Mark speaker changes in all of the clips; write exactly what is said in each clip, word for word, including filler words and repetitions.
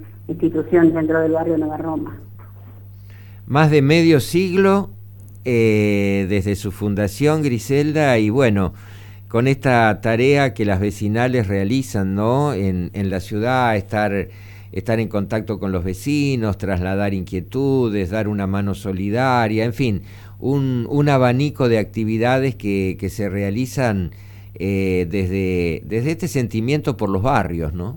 Speaker 1: institución dentro del barrio Nueva Roma.
Speaker 2: Más de medio siglo eh, desde su fundación, Griselda, y bueno, con esta tarea que las vecinales realizan, ¿no? En, en la ciudad, estar, estar en contacto con los vecinos, trasladar inquietudes, dar una mano solidaria, en fin, un, un abanico de actividades que, que se realizan eh, desde, desde este sentimiento por los barrios, ¿no?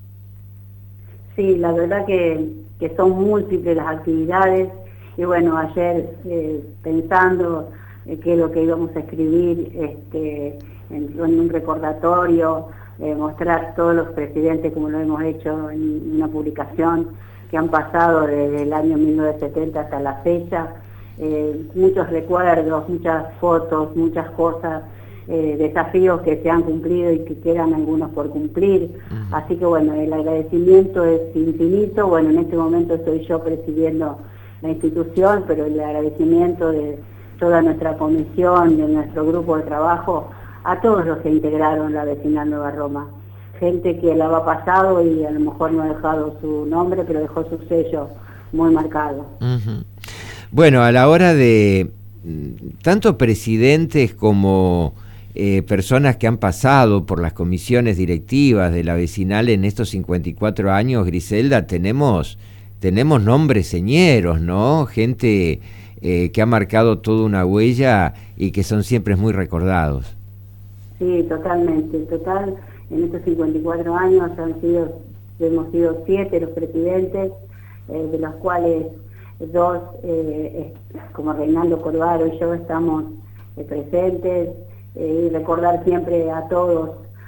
Speaker 1: Sí, la verdad que, que son múltiples las actividades, y bueno, ayer eh, pensando eh, qué es lo que íbamos a escribir, este, en, en un recordatorio, eh, mostrar todos los presidentes como lo hemos hecho en una publicación que han pasado desde el año mil novecientos setenta hasta la fecha, eh, muchos recuerdos, muchas fotos, muchas cosas, eh, desafíos que se han cumplido y que quedan algunos por cumplir. Uh-huh. Así que bueno, el agradecimiento es infinito. Bueno, en este momento estoy yo presidiendo la institución, pero el agradecimiento de toda nuestra comisión, de nuestro grupo de trabajo, a todos los que integraron la vecinal Nueva Roma. Gente que la ha pasado y a lo mejor no ha dejado su nombre, pero dejó su sello muy marcado.
Speaker 2: Uh-huh. Bueno, a la hora de tanto presidentes como eh, personas que han pasado por las comisiones directivas de la vecinal en estos cincuenta y cuatro años, Griselda, tenemos, tenemos nombres señeros, ¿no? Gente eh, que ha marcado toda una huella y que son siempre muy recordados.
Speaker 1: Sí, totalmente. En total, en estos cincuenta y cuatro años han sido, hemos sido siete los presidentes, eh, de los cuales dos, eh, como Reinaldo Corvaro y yo, estamos eh, presentes, eh, y recordar siempre a todos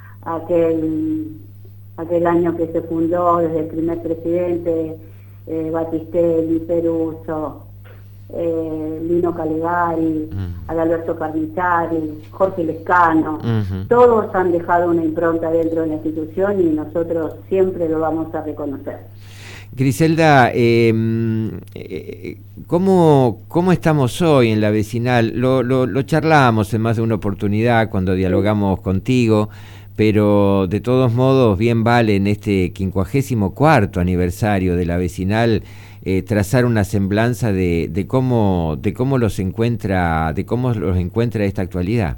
Speaker 1: aquel, aquel año que se fundó desde el primer presidente, eh, Batistelli, Peruso, eh, Lino Calegari, uh-huh. Adalberto Carnizzari, Jorge Lescano, uh-huh. Todos han dejado una impronta dentro de la institución y nosotros siempre lo vamos a reconocer.
Speaker 2: Griselda, eh, eh, ¿cómo, ¿cómo estamos hoy en la vecinal? Lo, lo, lo charlamos en más de una oportunidad cuando dialogamos contigo, pero de todos modos bien vale en este quincuagésimo cuarto aniversario de la vecinal eh, trazar una semblanza de, de cómo de cómo los encuentra de cómo los encuentra esta actualidad.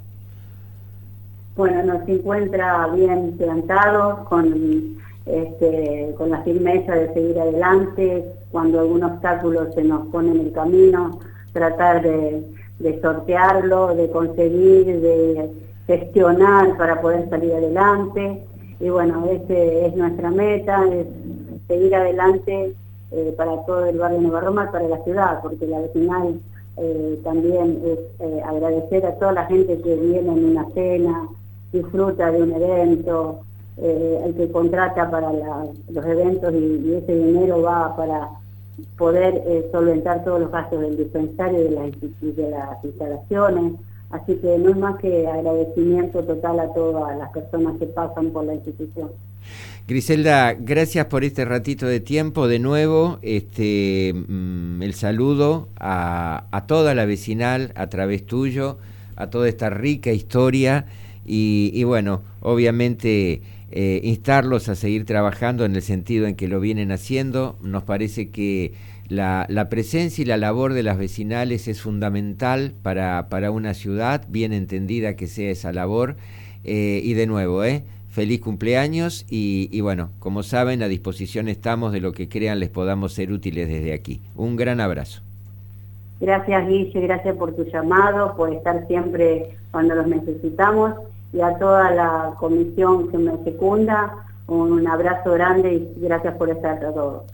Speaker 1: Bueno, nos encuentra bien plantados, con Este, con la firmeza de seguir adelante, cuando algún obstáculo se nos pone en el camino, tratar de, de sortearlo, de conseguir, de gestionar para poder salir adelante. Y bueno, esa es nuestra meta, es seguir adelante eh, para todo el barrio Nueva Roma y para la ciudad, porque la vecinal eh, también es eh, agradecer a toda la gente que viene en una cena, disfruta de un evento, Eh, el que contrata para la, los eventos y, y ese dinero va para poder eh, solventar todos los gastos del dispensario y de, la, de las instalaciones. Así que no es más que agradecimiento total a todas las personas que pasan por la institución.
Speaker 2: Griselda, gracias por este ratito de tiempo. De nuevo, este mm, el saludo a, a toda la vecinal a través tuyo, a toda esta rica historia y, y bueno, obviamente Eh, instarlos a seguir trabajando en el sentido en que lo vienen haciendo. Nos parece que la, la presencia y la labor de las vecinales es fundamental para, para una ciudad, bien entendida que sea esa labor. Eh, y de nuevo, eh, feliz cumpleaños y, y bueno, como saben, a disposición estamos de lo que crean les podamos ser útiles desde aquí. Un gran abrazo.
Speaker 1: Gracias, Guille, gracias por tu llamado, por estar siempre cuando los necesitamos. Y a toda la comisión que me secunda, un abrazo grande y gracias por estar a todos.